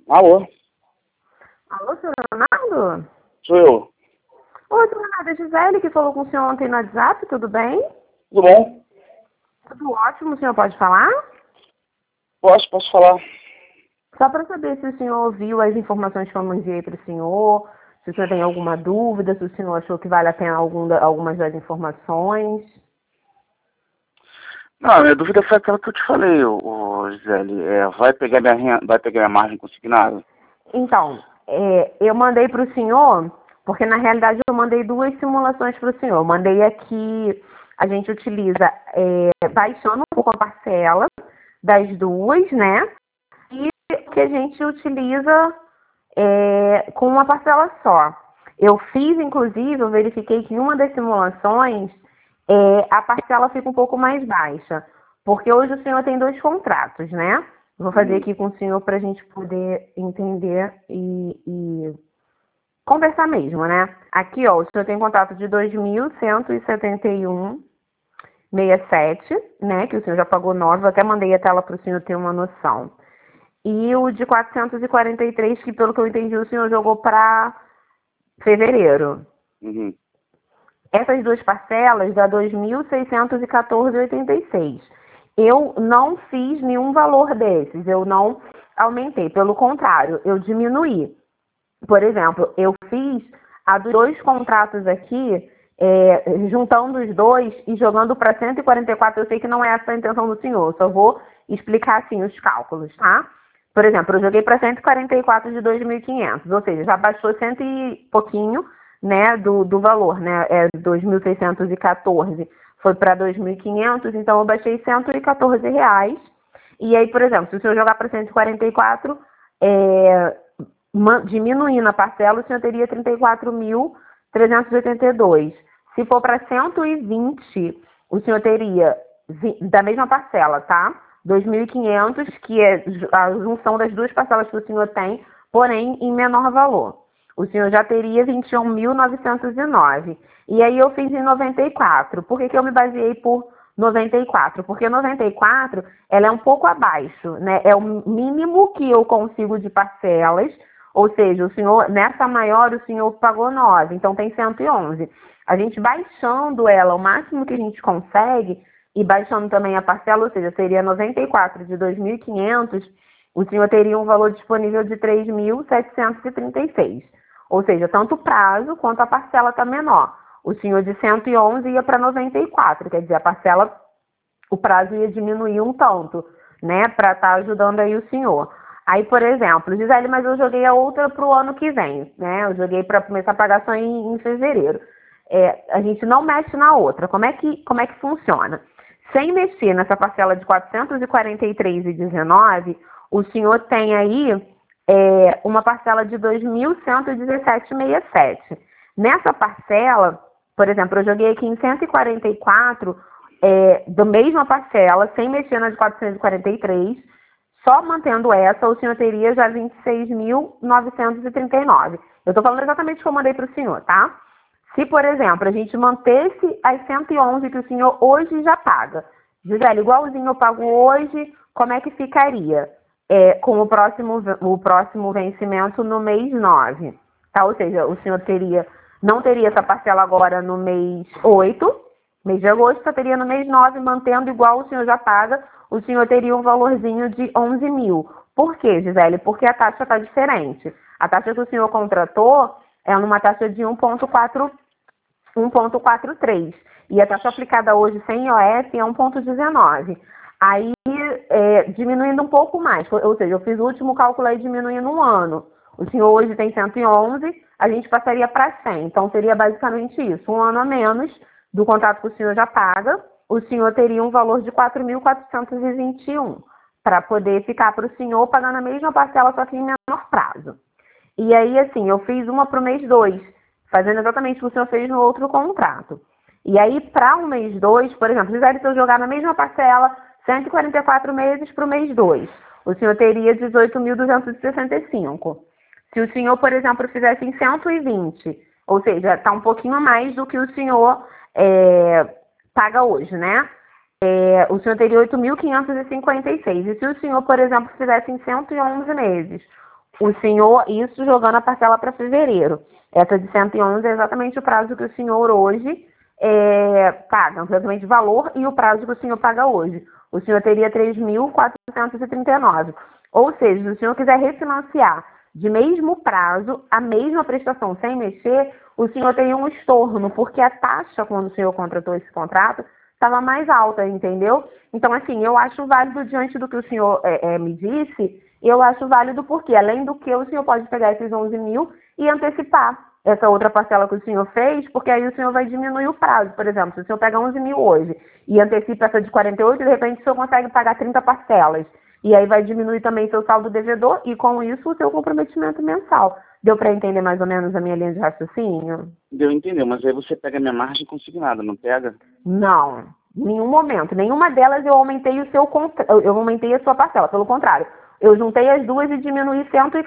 Alô, Alô, senhor Leonardo? sou eu. Oi, senhor Leonardo, é Gisele que falou com o senhor ontem no WhatsApp, tudo bem? Tudo bom? Tudo ótimo, o senhor pode falar? Posso falar? Só para saber se o senhor ouviu as informações que eu enviei para o senhor, se o senhor tem alguma dúvida, se o senhor achou que vale a pena algumas das informações. Não, a minha dúvida foi aquela que eu te falei, Gisele. Vai pegar minha margem consignada? Então, eu mandei para o senhor, porque na realidade eu mandei duas simulações para o senhor. Eu mandei aqui, a gente utiliza baixando um pouco a parcela das duas, né? E que a gente utiliza com uma parcela só. Eu fiz, inclusive, eu verifiquei que em uma das simulações a parcela fica um pouco mais baixa, porque hoje o senhor tem dois contratos, né? Vou fazer Uhum. aqui com o senhor para a gente poder entender e conversar mesmo, né? Aqui, ó, o senhor tem contrato de 2.171,67, né? Que o senhor já pagou 9, eu até mandei a tela para o senhor ter uma noção. E o de 443, que pelo que eu entendi, o senhor jogou para fevereiro. Uhum. Essas duas parcelas dá 2.614,86. Eu não fiz nenhum valor desses, eu não aumentei, pelo contrário, eu diminuí. Por exemplo, eu fiz a dos dois contratos aqui, juntando os dois e jogando para 144. Eu sei que não é essa a intenção do senhor, só vou explicar assim os cálculos, tá? Por exemplo, eu joguei para 144 de 2.500, ou seja, já baixou cento e pouquinho, né, do valor, né? É 2.614, foi para 2.500, então eu baixei R$ 114. E aí, por exemplo, se o senhor jogar para 144, diminuindo a parcela, o senhor teria 34.382. Se for para 120, o senhor teria da mesma parcela, tá? 2.500, que é a junção das duas parcelas que o senhor tem, porém em menor valor. O senhor já teria 21.909. E aí eu fiz em 94. Por que eu me baseei por 94? Porque 94 ela é um pouco abaixo, né? É o mínimo que eu consigo de parcelas, ou seja, o senhor, nessa maior, o senhor pagou 9, então tem 111. A gente baixando ela o máximo que a gente consegue e baixando também a parcela, ou seja, seria 94 de 2.500, o senhor teria um valor disponível de 3.736. Ou seja, tanto o prazo quanto a parcela está menor. O senhor de 111 ia para 94, quer dizer, a parcela, o prazo ia diminuir um tanto, né, para estar ajudando aí o senhor. Aí, por exemplo, Gisele, mas eu joguei a outra para o ano que vem, né? Eu joguei para começar a pagar só em fevereiro. A gente não mexe na outra. Como é que funciona? Sem mexer nessa parcela de 443,19, o senhor tem aí uma parcela de 2.117,67. Nessa parcela, por exemplo, eu joguei aqui em 144, da mesma parcela, sem mexer na de 443, só mantendo essa, o senhor teria já 26.939. Eu estou falando exatamente o que eu mandei para o senhor, tá? Se, por exemplo, a gente mantesse as 111 que o senhor hoje já paga, Gisele, igualzinho eu pago hoje, como é que ficaria? Com o próximo vencimento no mês 9, tá? Ou seja, o senhor não teria essa parcela agora no mês 8, mês de agosto, só teria no mês 9, mantendo igual o senhor já paga, o senhor teria um valorzinho de 11 mil. Por quê, Gisele? Porque a taxa está diferente. A taxa que o senhor contratou é numa taxa de 1,43. E a taxa aplicada hoje sem IOF é 1,19. Aí, diminuindo um pouco mais, ou seja, eu fiz o último cálculo aí diminuindo um ano. O senhor hoje tem 111, a gente passaria para 100. Então, seria basicamente isso, um ano a menos do contrato que o senhor já paga, o senhor teria um valor de 4.421 para poder ficar para o senhor pagando a mesma parcela, só que em menor prazo. E aí, assim, eu fiz uma para o mês 2, fazendo exatamente o que o senhor fez no outro contrato. E aí, para o mês 2, por exemplo, se eu jogar na mesma parcela, 144 meses para o mês 2, o senhor teria 18.265. Se o senhor, por exemplo, fizesse em 120, ou seja, está um pouquinho a mais do que o senhor paga hoje, né? O senhor teria 8.556. E se o senhor, por exemplo, fizesse em 111 meses, O senhor, isso jogando a parcela para fevereiro. Essa de 111 é exatamente o prazo que o senhor hoje paga, exatamente o valor e o prazo que o senhor paga hoje. O senhor teria 3.439. Ou seja, se o senhor quiser refinanciar de mesmo prazo, a mesma prestação sem mexer, o senhor teria um estorno, porque a taxa, quando o senhor contratou esse contrato, estava mais alta, entendeu? Então, assim, eu acho válido diante do que o senhor me disse, eu acho válido porque, além do que, o senhor pode pegar esses 11 mil e antecipar essa outra parcela que o senhor fez, porque aí o senhor vai diminuir o prazo. Por exemplo, se o senhor pega 11 mil hoje e antecipa essa de 48, de repente o senhor consegue pagar 30 parcelas. E aí vai diminuir também seu saldo devedor e, com isso, o seu comprometimento mensal. Deu para entender mais ou menos a minha linha de raciocínio? Deu a entender, mas aí você pega a minha margem consignada, não pega? Não, em nenhum momento. Nenhuma delas eu aumentei eu aumentei a sua parcela. Pelo contrário, eu juntei as duas e diminuí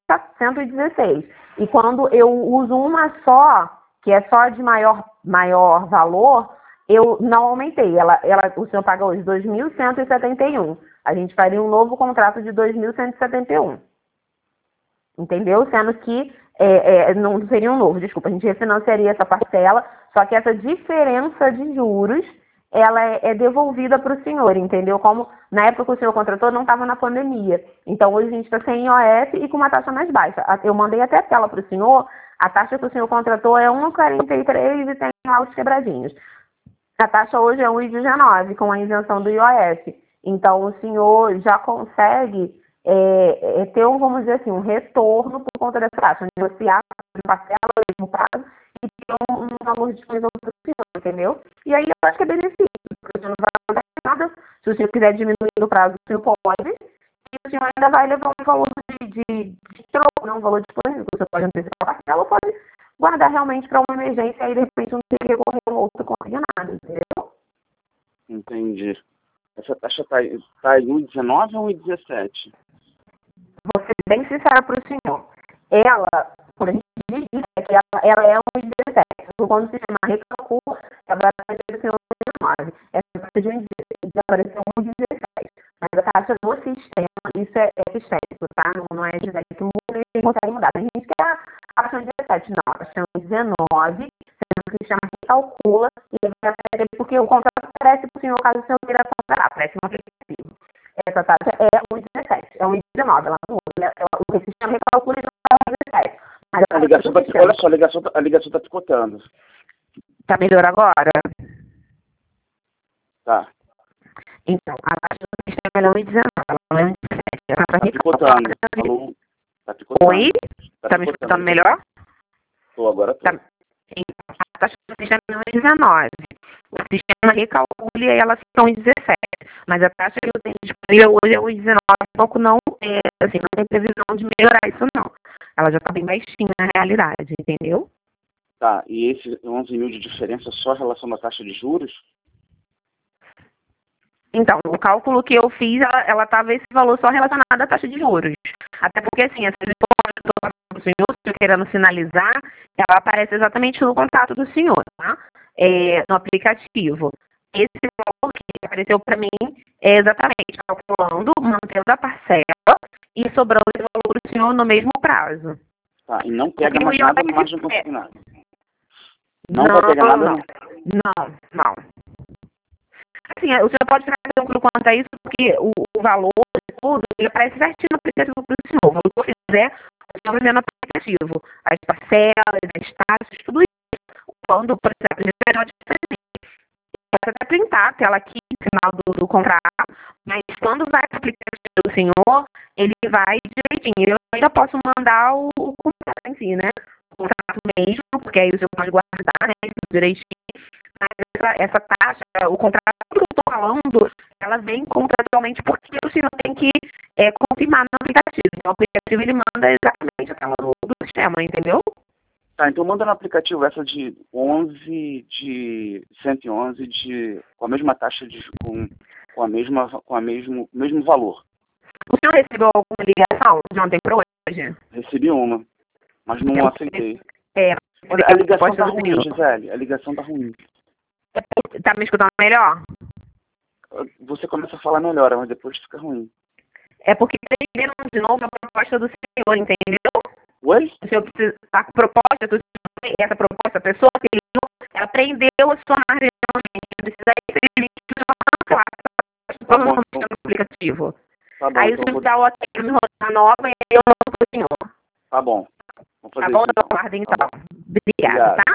116. E quando eu uso uma só, que é só de maior valor, eu não aumentei. O senhor paga hoje 2.171. A gente faria um novo contrato de 2.171. Entendeu? Sendo que não seria um novo, desculpa, a gente refinanciaria essa parcela, só que essa diferença de juros, ela é devolvida para o senhor, entendeu? Como na época que o senhor contratou, não estava na pandemia. Então, hoje a gente está sem IOF e com uma taxa mais baixa. Eu mandei até a tela para o senhor, a taxa que o senhor contratou é 1,43 e tem lá os quebradinhos. A taxa hoje é 1,19 com a isenção do IOF. Então, o senhor já consegue ter vamos dizer assim, um retorno por conta dessa taxa, negociar de parcela, mesmo prazo, e ter um valor disponível para o senhor, entendeu? E aí eu acho que é benefício, porque o senhor não vai acontecer nada. Se o senhor quiser diminuir o prazo, o senhor pode, e o senhor ainda vai levar um valor de troco, não um valor disponível, que o senhor pode antecipar a parcela ou pode guardar realmente para uma emergência e aí de repente não ter que recorrer a um outro consignado, entendeu? Entendi. Essa taxa está em 1,19 ou 1,17? Vou ser bem sincera para o senhor. Ela, quando a gente diz isso, é que ela é 1,17. Quando o sistema recalcula, ela vai aparecer 1,19. Essa taxa de 1,16 apareceu 1,17. Mas a taxa do sistema, isso é sistêmico, tá? Não é genérico que muda e consegue mudar. Tem gente que a taxa é 17. Não, a taxa é 1,19. O sistema recalcula e ele vai aparecer porque o contrato aparece para o senhor caso o senhor queira comparar. Aparece no aplicativo. Essa taxa é 1,17, é 1,19, ela não muda. O sistema recalcula e não é 1,17. Mas A ligação olha só, a ligação está picotando. Tá melhor agora? Tá. Então, a taxa do sistema é 1,19, ela não é 1,17. Ela Tá picotando. Alô? Tá picotando. Oi? Tá me escutando melhor? Tô, agora tô. Tá. Então, a taxa do sistema é 1,19. O sistema recalcula e aí ela fica 1,17. Mas a taxa que eu tenho disponível hoje é 1,19. Pouco não, assim, não tem previsão de melhorar isso, não. Ela já está bem baixinha na realidade, entendeu? Tá, e esse 11 mil de diferença só em relação à taxa de juros? Então, o cálculo que eu fiz, ela estava esse valor só relacionado à taxa de juros. Até porque, assim, essas informações que eu estou passando para o senhor, se eu querendo sinalizar, ela aparece exatamente no contato do senhor, tá? No aplicativo. Esse valor que apareceu para mim é exatamente calculando, mantendo a parcela e sobrando esse valor para o senhor no mesmo prazo. Tá, e não pega mais nada no margem consignada. Não vai pegar nada? Não. Assim, o senhor pode ficar tranquilo quanto a isso, porque o valor de tudo, ele aparece certinho no aplicativo para o senhor. O valor que eu fizer, o senhor vai ver no aplicativo. As parcelas, as taxas, tudo isso. Quando, por exemplo, a gente pode pode até printar a tela aqui, final do contrato, mas quando vai para o aplicativo do senhor, ele vai direitinho. Eu ainda posso mandar o contrato em si, né? O contrato mesmo, porque aí o senhor pode guardar, né? Direitinho. Mas essa taxa, o contrato que eu estou falando, ela vem contratualmente porque o senhor tem que confirmar no aplicativo. Então, o aplicativo ele manda exatamente a tela do sistema, entendeu? Tá, então manda no aplicativo essa de 111, com a mesma taxa, com o mesmo valor. O senhor recebeu alguma ligação de ontem para hoje? Recebi uma, mas não aceitei. A ligação tá ruim, Gisele. A ligação tá ruim. Tá me escutando melhor? Você começa a falar melhor, mas depois fica ruim. É porque prenderam de novo a proposta do senhor, entendeu? Oi? O senhor precisa, a proposta do senhor, essa proposta, a pessoa que ele ela prendeu a sua margem de precisa ir Tá bom, no aplicativo. tá bom, Aí o então senhor dá o ok de rodar nova e aí eu mando pro senhor. tá bom. Vou Tá fazer bom? isso Eu então. aguardo Tá então. bom. Obrigada, Obrigado. tá?